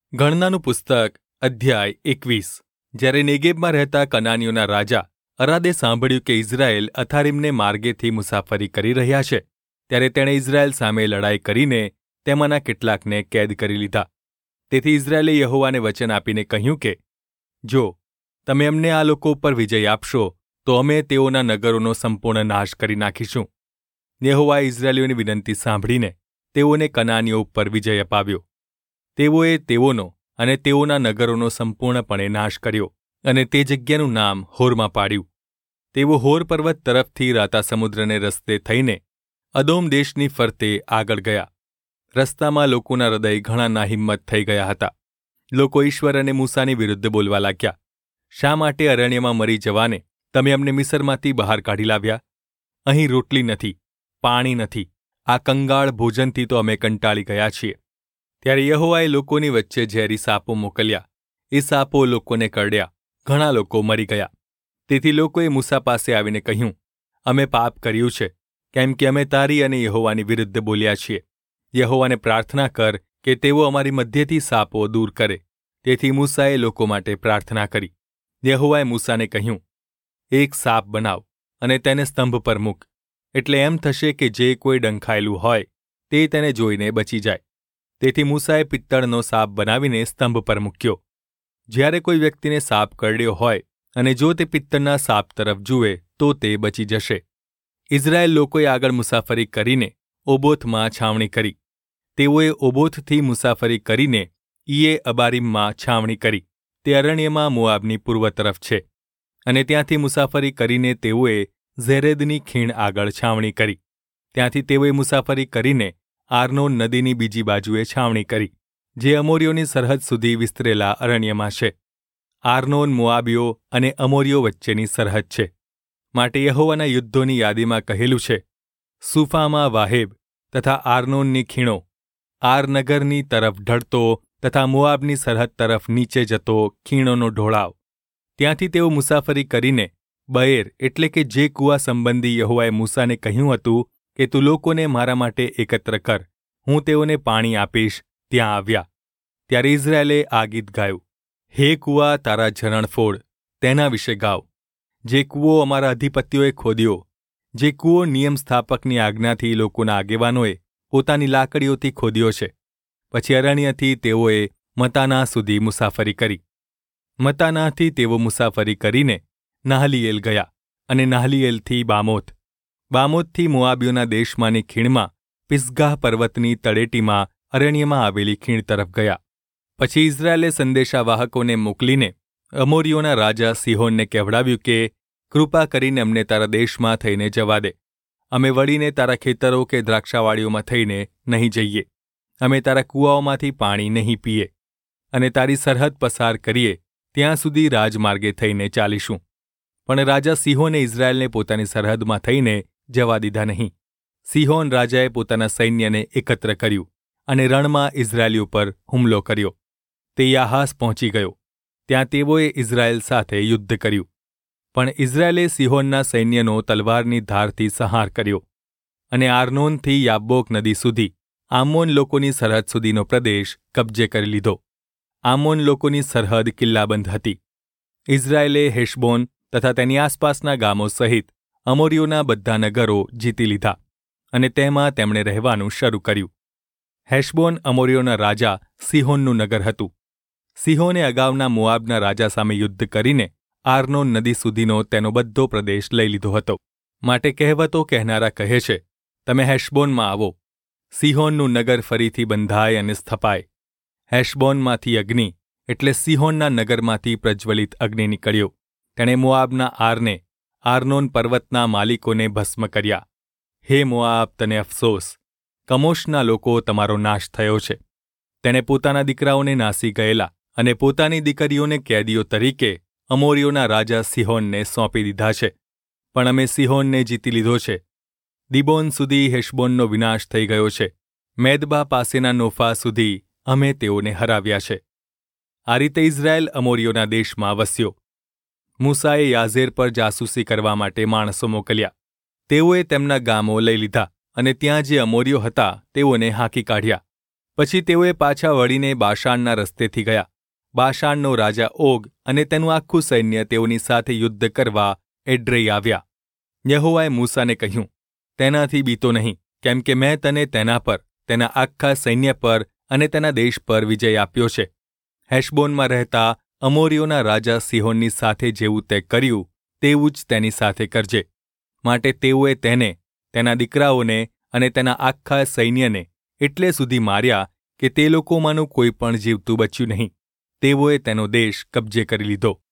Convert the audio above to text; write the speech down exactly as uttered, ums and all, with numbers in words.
ગણનાનું પુસ્તક અધ્યાય એકવીસ. જ્યારે નેગેબમાં રહેતા કનાનીઓના રાજા અરાદે સાંભળ્યું કે ઇઝરાયેલ અથારીમને માર્ગેથી મુસાફરી કરી રહ્યા છે, ત્યારે તેણે ઇઝરાયેલ સામે લડાઈ કરીને તેમાંના કેટલાકને કેદ કરી લીધા. તેથી ઇઝરાયેલે યહોવાને વચન આપીને કહ્યું કે, જો તમે અમને આ લોકો ઉપર વિજય આપશો, તો અમે તેઓના નગરોનો સંપૂર્ણ નાશ કરી નાખીશું. યહોવાએ ઇઝરાયેલીઓની વિનંતી સાંભળીને તેઓને કનાનીઓ ઉપર વિજય અપાવ્યો. તેઓએ તેઓનો અને તેઓના નગરોનો સંપૂર્ણપણે નાશ કર્યો અને તે જગ્યાનું નામ હોરમાં પાડ્યું. તેઓ હોર પર્વત તરફથી રાતા સમુદ્રને રસ્તે થઈને અદોમ દેશની ફરતે આગળ ગયા. રસ્તામાં લોકોના હૃદય ઘણા નાહિંમત થઈ ગયા હતા. લોકો ઈશ્વર અને મૂસાની વિરુદ્ધ બોલવા લાગ્યા, શા માટે અરણ્યમાં મરી જવાને તમે અમને મિસરમાંથી બહાર કાઢી લાવ્યા? અહીં રોટલી નથી, પાણી નથી, આ કંગાળ ભોજનથી તો અમે કંટાળી ગયા છીએ. ત્યારે યહોવાએ લોકોની વચ્ચે ઝેરી સાપો મોકલ્યા. એ સાપો લોકોને કરડ્યા, ઘણા લોકો મરી ગયા. તેથી લોકોએ મૂસા પાસે આવીને કહ્યું, અમે પાપ કર્યું છે, કેમ કે અમે તારી અને યહોવાની વિરુદ્ધ બોલ્યા છીએ. યહોવાને પ્રાર્થના કર કે તેઓ અમારી મધ્યથી સાપો દૂર કરે. તેથી મૂસાએ લોકો માટે પ્રાર્થના કરી. યહોવાએ મૂસાને કહ્યું, એક સાપ બનાવ અને તેને સ્તંભ પર મૂક, એટલે એમ થશે કે જે કોઈ ડંખાયેલું હોય તે તેને જોઈને બચી જાય. તેથી મૂસાએ પિત્તળનો સાપ બનાવીને સ્તંભ પર મૂક્યો. જ્યારે કોઈ વ્યક્તિને સાપ કરડ્યો હોય અને જો તે પિત્તળના સાપ તરફ જુએ તો તે બચી જશે. ઇઝરાયેલ લોકોએ આગળ મુસાફરી કરીને ઓબોથમાં છાવણી કરી. તેઓએ ઓબોથથી મુસાફરી કરીને ઈયે અબારીમમાં છાવણી કરી. તે અરણ્યમાં મોઆબની પૂર્વ તરફ છે. અને ત્યાંથી મુસાફરી કરીને તેઓએ ઝેરેદની ખીણ આગળ છાવણી કરી. ત્યાંથી તેઓએ મુસાફરી કરીને આર્નોન નદીની બીજી બાજુએ છાવણી કરી, જે અમોરીઓની સરહદ સુધી વિસ્તરેલા અરણ્યમાં છે. આર્નોન મોઆબીઓ અને અમોરીઓ વચ્ચેની સરહદ છે. માટે યહોવાના યુદ્ધોની યાદીમાં કહેલું છે, સુફામાં વાહેબ તથા આર્નોનની ખીણો, આર નગરની તરફ ઢળતો તથા મોઆબની સરહદ તરફ નીચે જતો ખીણોનો ઢોળાવ. ત્યાંથી તેઓ મુસાફરી કરીને બએર એટલે કે જે કૂવા સંબંધી યહોવાએ મૂસાને કહ્યું હતું કે તું લોકોને મારા માટે એકત્ર કર, હું તેઓને પાણી આપીશ, ત્યાં આવ્યા. ત્યારે ઇઝરાયેલે આ ગીત ગાયું, હે કૂવા તારા ઝરણ ફોડ, તેના વિશે ગાવ. જે કૂવો અમારા અધિપત્યોએ ખોદ્યો, જે કૂવો નિયમ સ્થાપકની આજ્ઞાથી લોકોના આગેવાનોએ પોતાની લાકડીઓથી ખોદ્યો છે. પછી અરણ્યથી તેઓએ મતાના સુધી મુસાફરી કરી. મતાનાથી તેઓ મુસાફરી કરીને નાહલીએલ ગયા અને નાહલીએલથી બામોથ. બામોથથી મોઆબીઓના દેશમાંની ખીણમાં પિસગાહ પર્વતની તળેટીમાં અરણ્યમાં આવેલી ખીણ તરફ ગયા. પછી ઇઝરાયેલે સંદેશાવાહકોને મોકલીને અમોરીઓના રાજા સિહોનને કહેવડાવ્યું કે કૃપા કરીને અમને તારા દેશમાં થઈને જવા દે. અમે વળીને તારા ખેતરો કે દ્રાક્ષાવાડીઓમાં થઈને નહીં જઈએ. અમે તારા કૂવાઓમાંથી પાણી નહીં પીએ અને તારી સરહદ પસાર કરીએ ત્યાં સુધી રાજમાર્ગે થઈને ચાલીશું. પણ રાજા સિહોને ઇઝરાયેલને પોતાની સરહદમાં થઈને જવા દીધા નહીં. સિહોન રાજાએ પોતાના સૈન્યને એકત્ર કર્યું અને રણમાં ઇઝરાયેલી ઉપર હુમલો કર્યો. તે યાહાસ પહોંચી ગયો. ત્યાં તેઓએ ઇઝરાયેલ સાથે યુદ્ધ કર્યું. પણ ઇઝરાયેલે સિહોનના સૈન્યનો તલવારની ધારથી સંહાર કર્યો અને આર્નોનથી યાબ્બોક નદી સુધી આમોન લોકોની સરહદ સુધીનો પ્રદેશ કબજે કરી લીધો. આમોન લોકોની સરહદ કિલ્લાબંધ હતી. ઇઝરાયેલે હેશબોન તથા તેની આસપાસના ગામો સહિત અમોરીઓના બધા નગરો જીતી લીધા અને તેમાં તેમણે રહેવાનું શરૂ કર્યું. હેશબોન અમોરીઓના રાજા સિહોનનું નગર હતું. સિહોને અગાઉના મોઆબના રાજા સામે યુદ્ધ કરીને આર્નોન નદી સુધીનો તેનો બધો પ્રદેશ લઈ લીધો હતો. માટે કહેવતો કહેનારા કહે છે, તમે હેશબોનમાં આવો, સિહોનનું નગર ફરીથી બંધાય અને સ્થપાય. હેશબોનમાંથી અગ્નિ એટલે સિહોનના નગરમાંથી પ્રજ્વલિત અગ્નિ નીકળ્યો. તેણે મોઆબના આરને, આર્નોન પર્વતના માલિકોને ભસ્મ કર્યા. હે મોઆબ, તને અફસોસ, કમોશના લોકો તમારો નાશ થયો છે. તેણે પોતાના દીકરાઓને નાસી ગયેલા અને પોતાની દીકરીઓને કેદીઓ તરીકે અમોરીઓના રાજા સિહોનને સોંપી દીધા છે. પણ અમે સિહોનને જીતી લીધો છે. દિબોન સુધી હેશબોનનો વિનાશ થઈ ગયો છે. મેદબા પાસેના નોફા સુધી અમે તેઓને હરાવ્યા છે. આ રીતે ઇઝરાયેલ અમોરીઓના દેશમાં વસ્યો. મૂસાએ યાઝેર પર જાસૂસી કરવા માટે માણસો મોકલ્યા. તેઓએ તેમના ગામો લઈ લીધા અને ત્યાં જે અમોરીઓ હતા તેઓને હાંકી કાઢ્યા. પછી તેઓએ પાછા વળીને બાશાનના રસ્તેથી ગયા. બાશાનનો રાજા ઓગ અને તેનું આખું સૈન્ય તેઓની સાથે યુદ્ધ કરવા એડ્રેઈ આવ્યા. યહોવાએ મૂસાને કહ્યું, તેનાથી બીતો નહીં, કેમ કે મેં તને તેના પર, તેના આખા સૈન્ય પર અને તેના દેશ પર વિજય આપ્યો છે. હેશબોનમાં રહેતા અમોરીઓના રાજા સિહોનની સાથે જેવું તે કર્યું તેવું જ તેની સાથે કરજે. માટે તેઓએ તેને, તેના દીકરાઓને અને તેના આખા સૈન્યને એટલે સુધી માર્યા કે તે લોકોમાંનું કોઈ પણ જીવતું બચ્યું નહીં. તેઓએ તેનો દેશ કબજે કરી લીધો.